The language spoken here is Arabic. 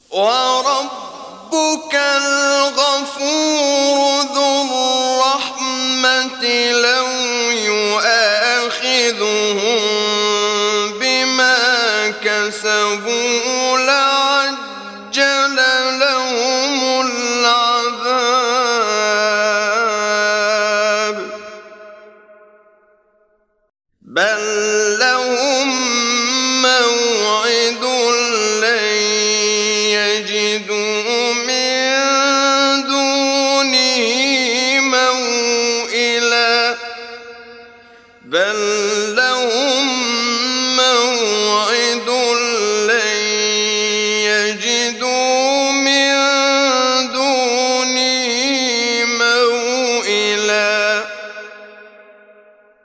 وربك الغفور ذو الرحمة لو يؤاخذهم بما كسبوا لعجل لهم العذاب بل لهم موعد